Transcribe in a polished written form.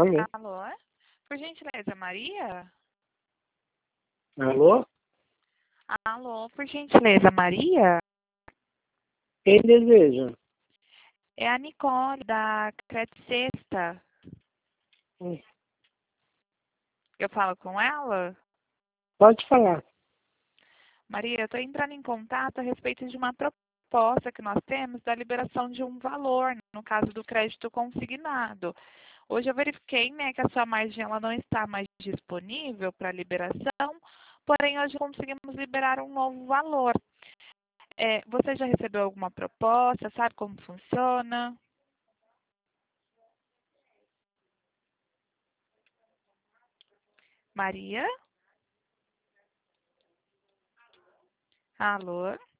Alô? Alô? Por gentileza, Maria? Alô? Alô, por gentileza, Maria? Quem deseja? É a Nicole, da Crete Sexta. Hum, Eu falo com ela? Pode falar. Maria, eu estou entrando em contato a respeito de uma proposta que nós temos da liberação de um valor, no caso do crédito consignado. Hoje eu verifiquei, né, que a sua margem ela não está mais disponível para liberação, porém hoje conseguimos liberar um novo valor. Você já recebeu alguma proposta? Sabe como funciona? Maria? Alô?